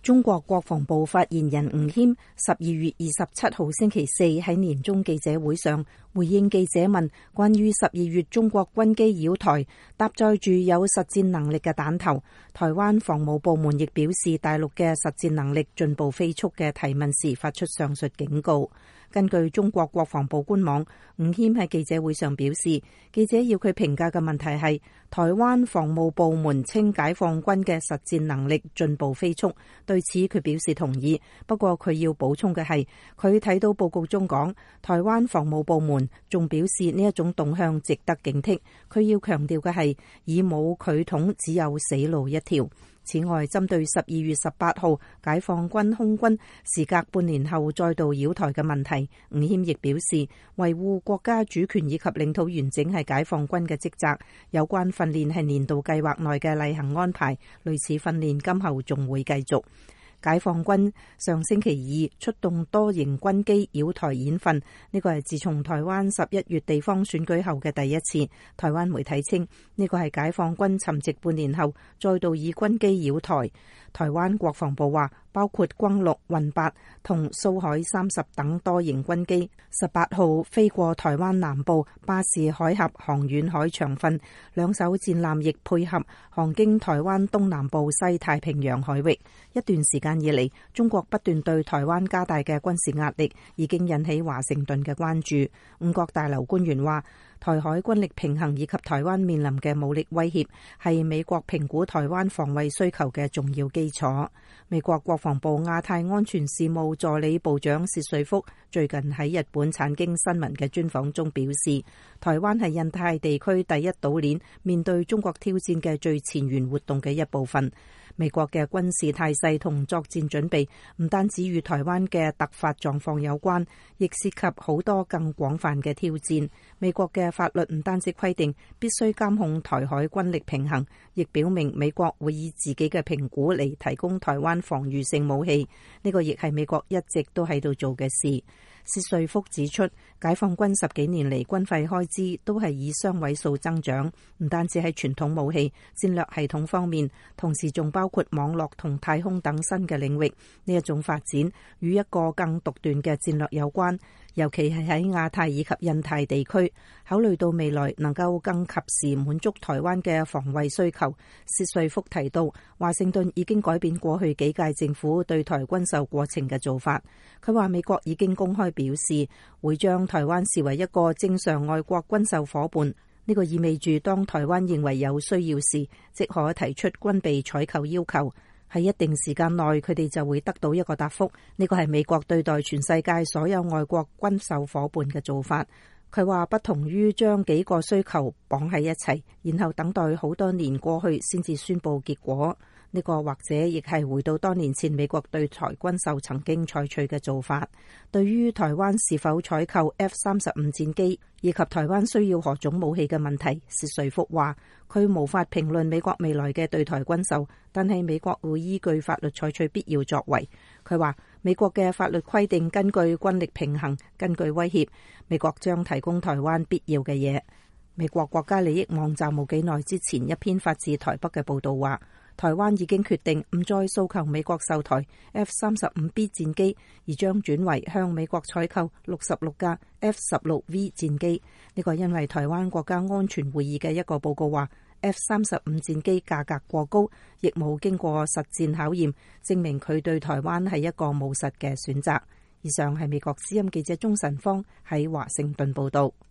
中國國防部發言人吳謙12月27號星期四喺年終記者會上回應記者問關於12月中國軍機擾台搭載住有實戰能力嘅彈頭，台灣防務部門亦表示大陸嘅實戰能力進步飛速嘅提問時發出上述警告。根據中國國防部官網，吳謙喺記者會上表示，記者要佢評價嘅問題係台灣防務部門稱解放軍嘅實戰能力進步飛速，對此佢表示同意。不過佢要補充嘅係，佢睇到報告中講台灣防務部門仲表示呢一種動向值得警惕。佢要強調嘅係以武拒統只有死路一條。此外，針對12月18號解放軍空軍時隔半年後再度擾台嘅問題，吳謙亦表示維護國家主權以及領土完整係解放軍嘅職責，有關訓練係年度計劃內嘅例行安排，類似訓練今後仲會繼續。解放軍上星期二出動多型軍機擾台演訓，呢個係自從台灣11月地方選舉後嘅第一次。台灣媒體稱呢個係解放軍沉寂半年後再度以軍機擾台。台灣國防部話，包括轟6、運8同蘇海30等多型軍機18號飛過台灣南部巴士海峽航遠海長訓，兩艘戰艦亦配合航經台灣東南部西太平洋海域。一段時間以嚟，中國不斷對台灣加大嘅軍事壓力已經引起華盛頓嘅關注。五角大樓官員話，台海軍力平衡以及台灣面臨嘅武力威脅係美國評估台灣防衛需求嘅重要基礎。美國國防部亞太安全事務助理部長薛瑞福最近喺日本產經新聞嘅專訪中表示，台灣係印太地區第一島鏈面對中國挑戰嘅最前沿活動嘅一部分。美國嘅軍事態勢同作戰準備唔單止與台灣嘅突發狀況有關，亦涉及好多更廣泛嘅挑戰。美國嘅法律唔單止規定必須監控台海軍力平衡，亦表明美國會以自己嘅評估嚟提供台灣防禦性武器。呢個亦係美國一直都喺度做嘅事。薛瑞福指出，解放軍10幾年嚟軍費開支都係以雙位數增長，唔單止喺傳統武器、戰略系統方面，同時仲包括網絡同太空等新嘅領域。呢一種發展與一個更獨斷嘅戰略有關，尤其係喺亞太以及印太地區。考慮到未來能夠更及時滿足台灣嘅防衛需求，薛瑞福提到，華盛頓已經改變過去幾屆政府對台軍售過程嘅做法。佢話美國已經公開表示會將台灣視為一個正常外國軍售夥伴，呢個意味住當台灣認為有需要時，即可提出軍備採購要求。喺一定時間內，佢哋就會得到一個答覆。呢個係美國對待全世界所有外國軍售夥伴嘅做法。佢話不同於將幾個需求綁喺一齊，然後等待好多年過去先至宣佈結果。呢個或者亦係回到多年前美國對台軍售曾經採取嘅做法。對於台灣是否採購 F-35戰機以及台灣需要何種武器嘅問題，薛瑞福話佢無法評論美國未來嘅對台軍售，但係美國會依據法律採取必要作為。佢話美國嘅法律規定根據軍力平衡，根據威脅，美國將提供台灣必要嘅嘢。美國國家利益網站冇幾耐之前一篇發自台北嘅報導話，台灣已經決定唔再訴求美國售台 F-35B 戰機，而將轉為向美國採購66架 F-16V 戰機。呢個因為台灣國家安全會議嘅一個報告話，F-35戰機價格過高，亦冇經過實戰考驗，證明佢對台灣係一個務實嘅選擇。以上係美國之音記者鍾晨芳喺華盛頓報導。